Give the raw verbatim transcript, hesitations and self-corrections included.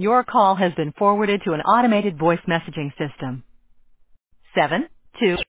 Your call has been forwarded to an automated voice messaging system. Seven, two.